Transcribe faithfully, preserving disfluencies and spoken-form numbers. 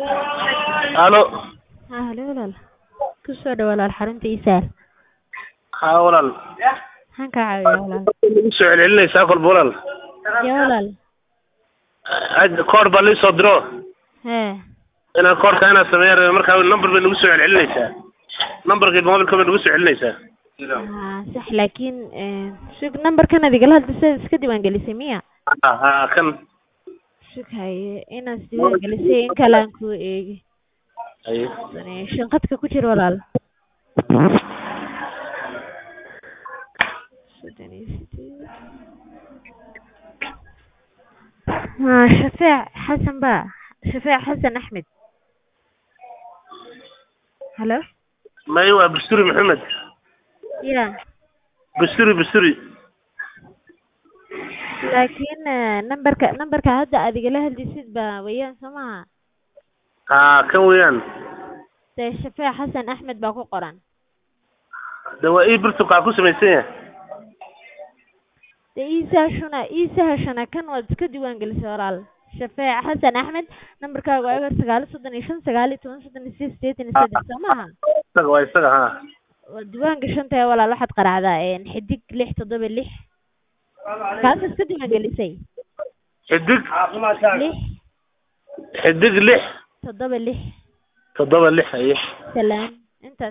الو ها هلا walaal kusoo dhawaad walaal xarunta isaal ها walaal maxaan kaa caawiyaa walaal igu soo celcelinaysaa kolba walaal yaa walaal had koor baa liisoo diro hee inaan koorka inaan sameeyo rabay markaa number bay nagu soo celcelinaysaa numberkii mobilka bay nagu soo celinaysaa haa sax laakiin sug numberkan aad igala hadlaysa iska diiwaangelisay miya ha ha kan sug haye inaad isdiiwaangelisay in kale aan kuu eegi haye shanqadka ku jir walaal soddon iyo sideed ها شفيع حسن با شفيع حسن أحمد هلا ما ايوه بستوري محمد يا بستوري بستوري لكن نمبرك نمبرك هذا أديك له الجسد با ويان سماها ها كم ويان ده شفيع حسن أحمد باكو قران دواء برتو قاكو سميسيه ده إيسا شنا إيسا شنا كان وادسك ديوان جلس ورال شفيع حسن أحمد نمبرك وايغر سقال صدني شن سقالي تون صدني سيس تيتني سدس سماها سقوا يسقى ها ديوان جشنت يا ولا لحد قرع ذا نحديك لح تضرب اللح كاس اسك ديوان جلسي حدق لح حدق لح تضرب اللح تضرب اللح ايه سلام انت